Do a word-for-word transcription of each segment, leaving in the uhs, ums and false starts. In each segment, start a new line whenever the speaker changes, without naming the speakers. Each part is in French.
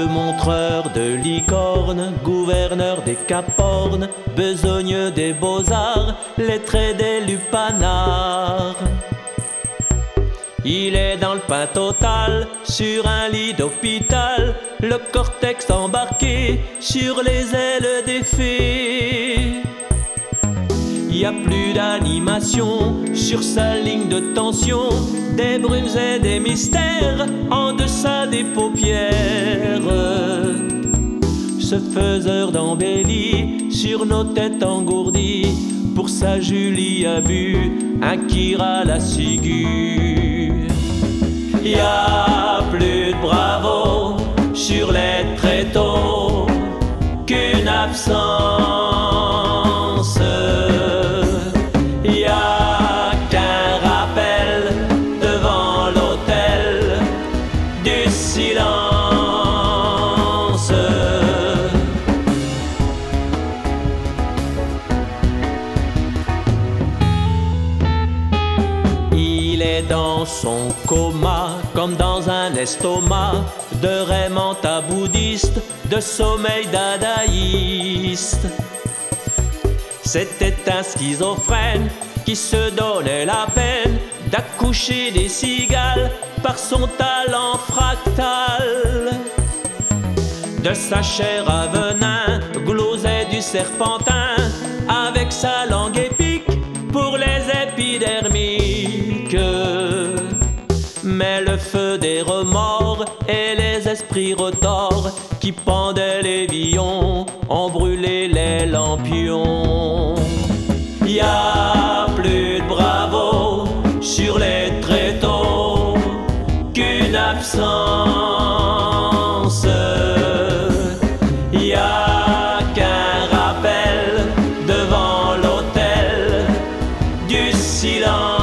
Le montreur de licorne, gouverneur des capornes, besogneux des beaux-arts, lettré des lupanards. Il est dans le pain total, sur un lit d'hôpital, le cortex embarqué sur les ailes des fées. Y a plus d'animation sur sa ligne de tension, des brumes et des mystères en deçà des paupières. Ce faiseur d'embellie sur nos têtes engourdies, pour sa Julie a bu un Kira la ciguë. Y a plus de bravo sur les tréteaux qu'une absence. Y a qu'un rappel devant l'autel du silence. Il est dans son coma, comme dans un estomac de raimentat bouddhiste, de sommeil dadaïste. C'était un schizophrène qui se donnait la peine d'accoucher des cigales par son talent fractal. De sa chair à venin glosait du serpentin, avec sa langue épique pour les épidermiques. Mais le feu des remords et les esprits retors qui pendaient les vions ont brûlé les lampions. Y a plus de bravo sur les tréteaux qu'une absence. Y a qu'un rappel devant l'autel du silence.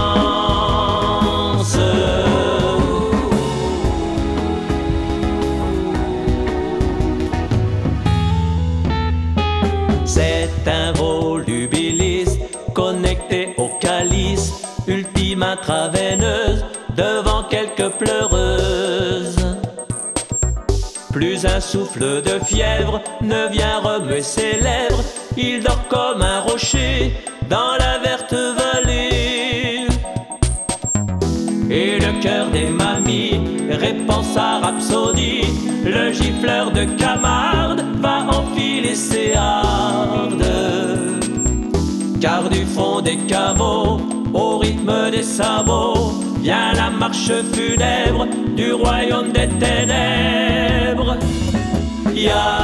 C'est un volubiliste connecté au calice, ultime intraveineuse devant quelques pleureuses. Plus un souffle de fièvre ne vient remuer ses lèvres, il dort comme un rocher dans la verte vallée. Et le cœur des mamies répand sa rhapsodie, le gifleur de Camarde va enfiler ses hardes. Car du fond des caveaux, au rythme des sabots, vient la marche funèbre du royaume des ténèbres. Y a